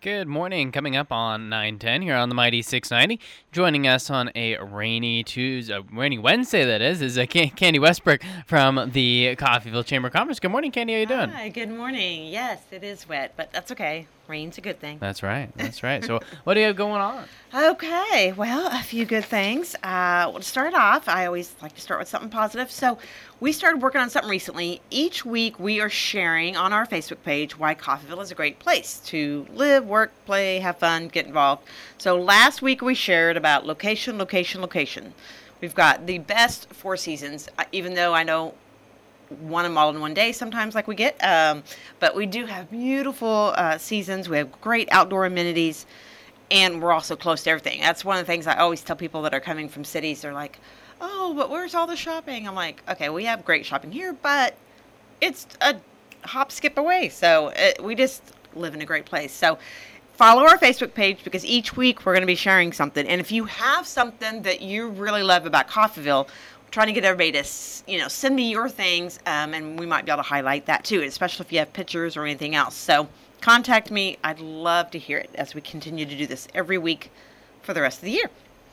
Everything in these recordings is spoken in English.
Good morning. Coming up on 9:10 here on the Mighty 690. Joining us on a rainy Wednesday, that is Candy Westbrook from the Coffeyville Chamber of Commerce. Good morning, Candy. How you doing? Hi, good morning. Yes, it is wet, but that's okay. Rain's a good thing. That's right. So what do you have going on? Okay, well, a few good things. To start off, I always like to start with something positive. So we started working on something recently. Each week we are sharing on our Facebook page why Coffeyville is a great place to live, work, play, have fun, get involved. So last week we shared about location. We've got the best Four Seasons, even though I know want them all in one day sometimes like we get. But we do have beautiful seasons. We have great outdoor amenities, and we're also close to everything. That's one of the things I always tell people that are coming from cities. They're like, oh, but where's all the shopping? I'm like, okay, we have great shopping here, but it's a hop, skip away. So we just live in a great place. So follow our Facebook page because each week we're going to be sharing something. And if you have something that you really love about Coffeyville, trying to get everybody to, send me your things, and we might be able to highlight that too, especially if you have pictures or anything else. So contact me. I'd love to hear it as we continue to do this every week for the rest of the year.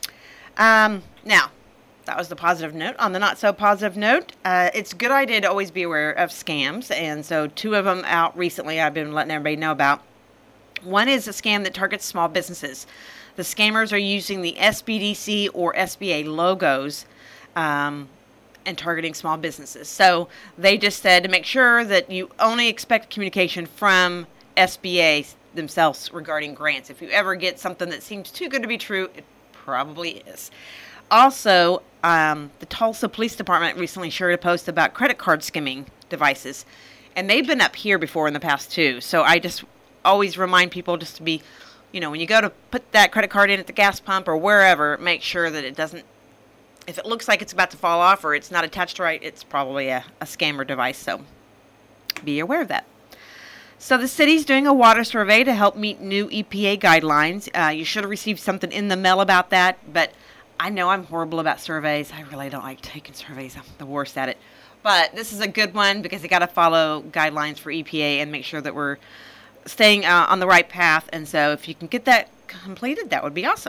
Now, that was the positive note. On the not so positive note, it's a good idea to always be aware of scams, and so two of them out recently I've been letting everybody know about. One is a scam that targets small businesses. The scammers are using the SBDC or SBA logos and targeting small businesses. So they just said to make sure that you only expect communication from SBA themselves regarding grants. If you ever get something that seems too good to be true, it probably is. Also, the Tulsa Police Department recently shared a post about credit card skimming devices. And they've been up here before in the past too. So I just always remind people just to be, when you go to put that credit card in at the gas pump or wherever, make sure that it doesn't, if it looks like it's about to fall off or it's not attached right, it's probably a scammer device, so be aware of that. So the city's doing a water survey to help meet new EPA guidelines. You should have received something in the mail about that, but I know I'm horrible about surveys. I really don't like taking surveys. I'm the worst at it. But this is a good one because you got to follow guidelines for EPA and make sure that we're staying on the right path. And so if you can get that completed, that would be awesome.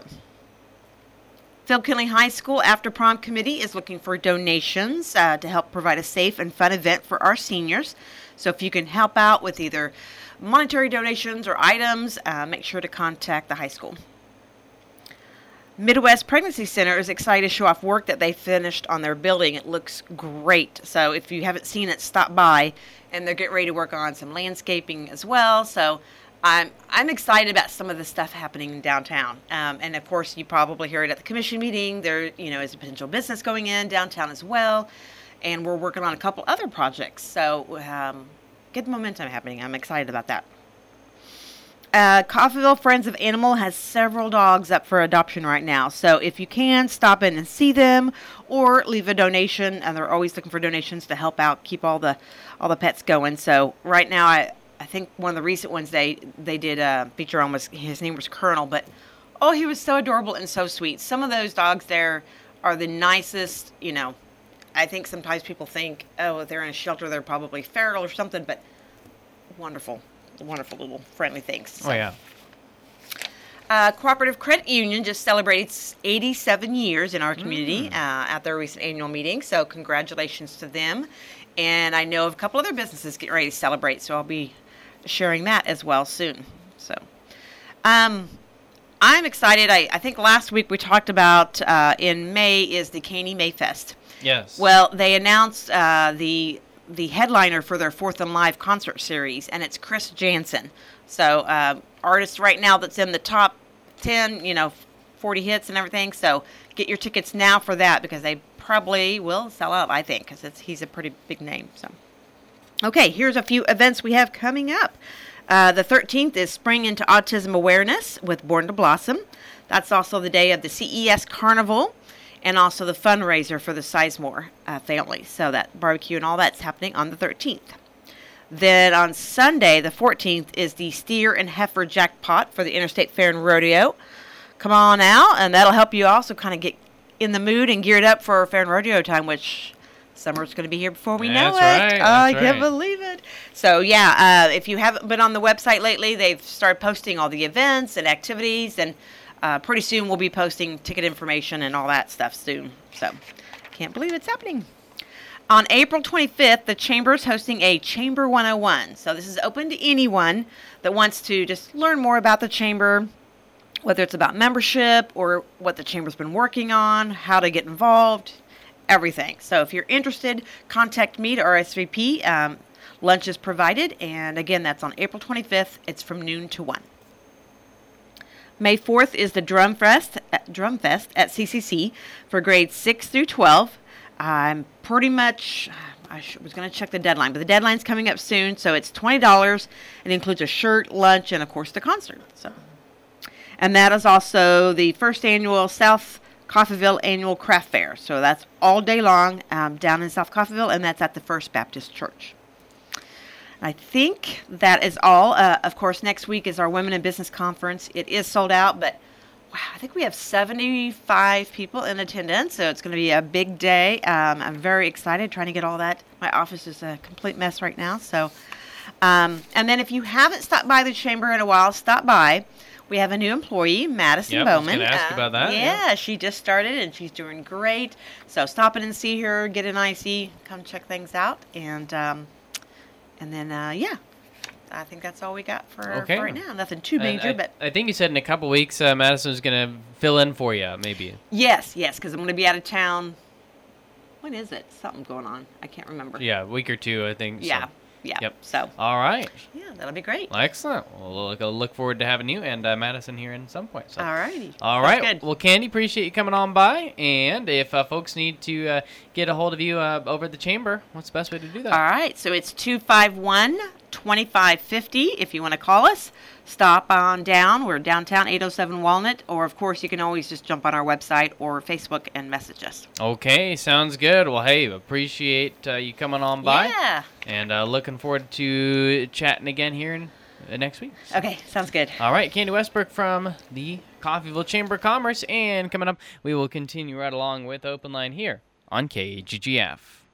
Phil Kinley High School After Prom Committee is looking for donations to help provide a safe and fun event for our seniors. So if you can help out with either monetary donations or items, make sure to contact the high school. Midwest Pregnancy Center is excited to show off work that they finished on their building. It looks great. So if you haven't seen it, stop by. And they're getting ready to work on some landscaping as well. So I'm excited about some of the stuff happening in downtown. And of course, you probably heard at the commission meeting, there is a potential business going in downtown as well. And we're working on a couple other projects. So good momentum happening. I'm excited about that. Coffeyville Friends of Animal has several dogs up for adoption right now. So if you can, stop in and see them or leave a donation. And they're always looking for donations to help out, keep all the pets going. So right now, I think one of the recent ones they did feature on his name was Colonel, but he was so adorable and so sweet. Some of those dogs there are the nicest, I think sometimes people think, if they're in a shelter, they're probably feral or something, but wonderful little friendly things. So. Oh, yeah. Cooperative Credit Union just celebrated 87 years in our community at their recent annual meeting, so congratulations to them. And I know of a couple other businesses getting ready to celebrate, so I'll be sharing that as well soon. So I'm excited. I think last week we talked about in May is the Caney May Fest. Yes. Well, they announced the headliner for their 4th and Live concert series, and it's Chris Jansen. So artist right now that's in the top 10, 40 hits and everything. So get your tickets now for that because they probably will sell out, I think, because he's a pretty big name. So, okay, here's a few events we have coming up. The 13th is Spring into Autism Awareness with Born to Blossom. That's also the day of the CES Carnival and also the fundraiser for the Sizemore family. So that barbecue and all that's happening on the 13th. Then on Sunday, the 14th, is the Steer and Heifer Jackpot for the Interstate Fair and Rodeo. Come on out, and that'll help you also kind of get in the mood and geared up for Fair and Rodeo time, which Summer's going to be here before we That's know it. right, I that's can't right. believe it. So, yeah, if you haven't been on the website lately, they've started posting all the events and activities, and pretty soon we'll be posting ticket information and all that stuff soon. So, can't believe it's happening. On April 25th, the Chamber is hosting a Chamber 101. So, this is open to anyone that wants to just learn more about the Chamber, whether it's about membership or what the Chamber's been working on, how to get involved, everything. So if you're interested, contact me to RSVP. Lunch is provided, and again, that's on April 25th. It's from noon to 1. May 4th is the Drum Fest at CCC for grades 6 through 12. I'm pretty much, was going to check the deadline, but the deadline's coming up soon, so it's $20. It includes a shirt, lunch, and of course the concert. So. And that is also the first annual South Coffeyville Annual Craft Fair. So that's all day long down in South Coffeyville, and that's at the First Baptist Church. I think that is all. Of course, next week is our Women in Business Conference. It is sold out, but wow, I think we have 75 people in attendance, so it's going to be a big day. I'm very excited trying to get all that. My office is a complete mess right now. So, and then if you haven't stopped by the Chamber in a while, stop by. We have a new employee, Madison Bowman. I was going to ask about that. Yeah, she just started, and she's doing great. So stop in and see her, get an IC, come check things out, and then I think that's all we got for right now. Nothing too major, but I think you said in a couple weeks, Madison's going to fill in for you, maybe. Yes, because I'm going to be out of town. When is it? Something going on. I can't remember. Yeah, a week or two, I think. Yeah. So. Yeah. Yep. So. All right. Yeah, that'll be great. Excellent. We'll look forward to having you and Madison here in some point. So. All righty. All right. Good. Well, Candy, appreciate you coming on by. And if folks need to get a hold of you over at the Chamber, what's the best way to do that? All right. So it's 251-2550 if you want to call us. Stop on down. We're downtown 807 Walnut. Or, of course, you can always just jump on our website or Facebook and message us. Okay. Sounds good. Well, hey, appreciate you coming on by. Yeah. And looking forward to chatting again here next week. So. Okay. Sounds good. All right. Candy Westbrook from the Coffeyville Chamber of Commerce. And coming up, we will continue right along with Open Line here on KGGF.